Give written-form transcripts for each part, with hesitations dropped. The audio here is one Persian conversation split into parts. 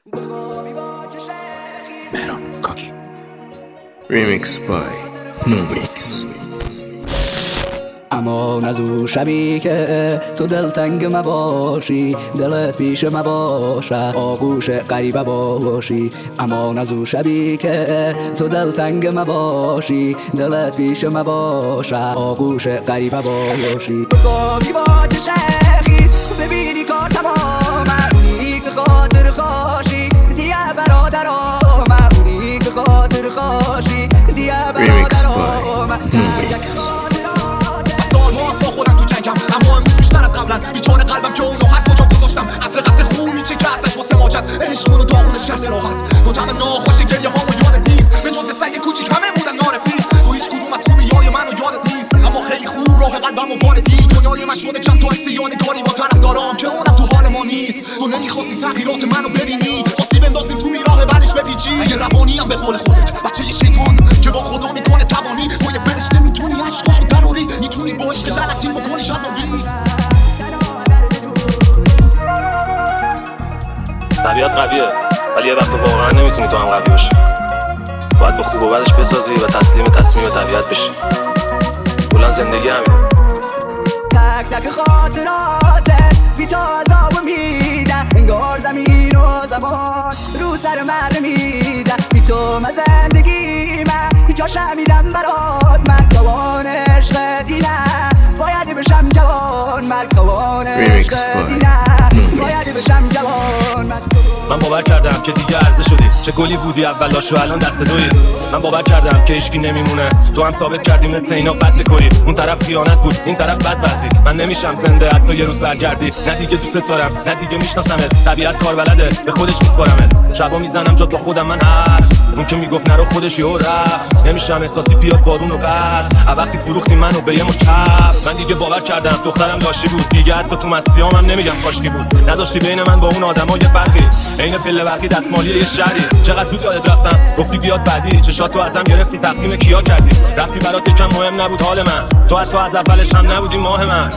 مهران کاکی ریمیکس بای نومیکس. اما نزو شبی که تو دلتنگ مباشی، دلت پیش مباشه، آغوش غریبه باشی. اما نزو شبی که تو دلتنگ مباشی، دلت پیش مباشه، آغوش غریبه باشی. بگامی با چه شخیص ببینی کار تمامه، اونی که خاطر خاشی دیگه برادر آمه، اونی که خاطر خاشی دیگه برادر آمه. اما امروز بیشتر از قبلن بیچاره قلبم که اونو هر کجا گذاشتم قطره قطره خون میچکه ازش واسه ماجد عشقونو داغونش کرده راحت با طعم ناخوش گریه هامو یادت نیست به جز سگ کوچیک همه بودن نارفی تو هیچ کدوم از خوبیای منو یادت نیست اما خیلی خوب راه قلبم و واردی دنیای من شده چند تا عکس یادگاری با طرفدارام که اونم تو حال ما نیست تو نمیخواستی تغییرات منو ببینی خواستی بندازیم تو راه بعدش بپیچی اگه روانیم به قول خودت بچه شیطان که با خدا میکنه توانی تو یه فرشته میتونی عشقشو دراری میتونی با عشق غلطی بکنی شاید طبیعت قویه ولی یه وقت واقعا نمیتونی تو هم قوی باشی. باید به خوب و بدش بسازی و تسلیم طبیعت بشی. کلا زندگی همینه. تک تک خاطراتت بی تو عذاب میده، انگار زمین و زمان رو سر من میده. بی تو من زندگی من جاش میدم برات، مرکبان عشق دینه باید بشم جوان، مرکبان عشق دینه باید بشم جوان. من باور کردم که دیگه عرضه شدی، چه گلی بودی اولاش و الان دست دویی. من باور کردم که هیچکی نمیمونه، تو هم ثابت کردی مثل اینا بد نکنی. اون طرف خیانت بود این طرف بدبختی. من نمیشم زنده حتی یه روز برگردی. نه دیگه دوست دارم نه دیگه میشناسمت، طبیعت کار بلده به خودش میسپارمت. شبا میزنم جات با خودم من هر اون که میگفت نرو خودش یهو رفت. نمیشم احساسی بیاد بارون و برد وقتی فروختی منو به یه مش چپ. من دیگه باور کردم دخترم لاشی بود، دیگه حتی تو مسیام هم نمیگم کاشکی بود. نداشتی بین من با اون آدمای فرقی، عین پله برقی دستمالی یه شهری. چقدر زود یادت رفتم گفتی بیاد بعدی، چشاتو ازم گرفتی تقدیم کیا کردی. رفتی برات یکم مهم نبود حال من، تو اصلا از اولش هم نبودی ماه من.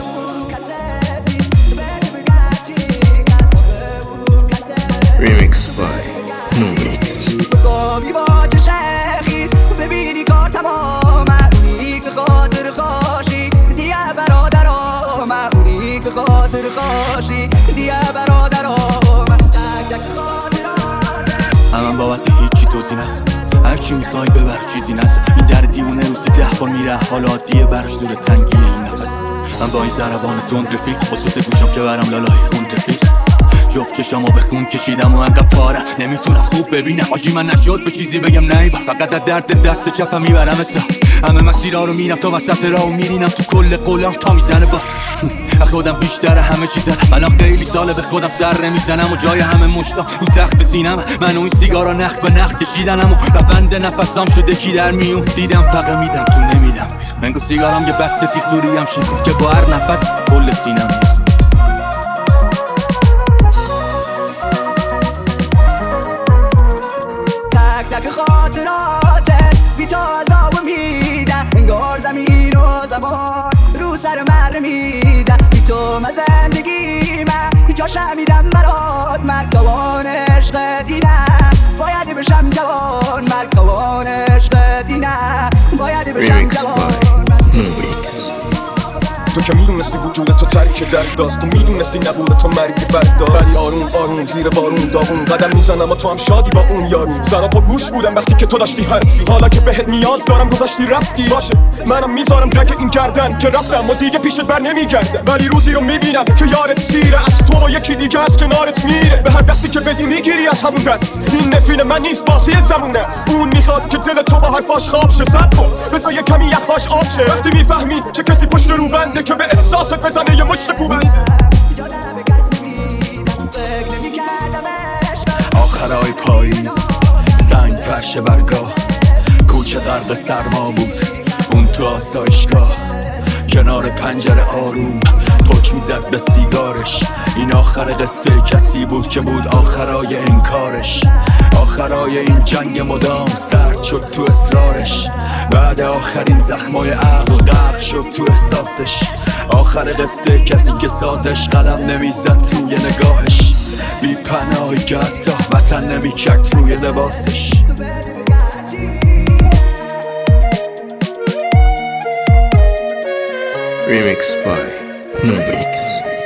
ریمیکس بای نومیکس. بگامی با چه شخیص ببینی کار تمامه، اونی که خاطر خاشی دیگه برادر آمه، اونی که خاطر خاشی دیگه برادر آمه. تک تک خاطرات من بابت هیچی توضیح نخ، هرچی میخوای ببر چیزی نزد. این در دیونه روزی 10 بار میره، حال عادیه برش دور تنگیه این نفس. من با این ضربان تند رفیق با صوت گوشم که برم لالای خون رفیق. جفت چشامو به خون کشیدم و انقدر پاره نمیتونم خوب ببینم. آجی من نشد به چیزی بگم نه، فقط از درد دست چپم میبرم اسا. همه مسیرها رو میرم تا وسط راهو میرینم تو کل قولم تا میزنه با خودم بیشتر همه چیزم. الان خیلی ساله به خودم سر نمیزنم و جای همه مشتام رو تخت سینم. من و این سیگارا نخ به نخ کشیدنم و روند نفسام شده کی در میون. دیدم فقط میدم تو نمیدم، منگو سیگارم یه بسته تیغ دوریم شکن که با هر نفس کل سینم نیست. تک خاطراتت بی تو عذاب میده، انگار زمین و زمان رو سر من میده. بی تو من زندگی من جاش میدم برات، مرکبان عشق دینه باید بشم جوان، مرکبان عشق دینه باید بشم جوان. تو که میدونستی وجود تو تریک درد داست، تو میدونستی نبوده تو مرگ فردا. ولی آروم آروم زیر بارون داغون قدم میزنم و تو هم شادی با اون یارو. سرا پا گوش بودم وقتی که تو داشتی حرفی، حالا که بهت نیاز دارم گذاشتی رفتی. باشه منم میذارم رک این گردن که رفتم و دیگه پیشت بر نمیگردم. ولی روزی رو میبینم که یارت سیره، از تو و یکی دیگه از کنارت میره. به هر دستی که بدی میگیری از همون دست. این نفیل من نیست بازی زمونه، اون میخواد که دل تو با حرفاش خواب شه. صد کن بذار یه کمی یخاش آب شه. وقتی میفهمی چه کسی پشت رو بنده که به احساست بزنه یه مشت کوبنده. آخرای پاییز سنگ فرش برگاه، کوچه غرق سرما بود اون تو آسایشگاه. کنار پنجره آروم پک میزد به سیگارش. این آخر قصه کسی بود که بود آخرای انکارش. آخرای این جنگ مدام سرد شد تو اصرارش. بعد آخرین زخمای عقل غرق شد تو احساسش. آخر قصه کسی که سازش قلم نمیزد توی نگاهش. بی پناهی که حتی بلند نمیکرد روی لباسش. Remix by Numix.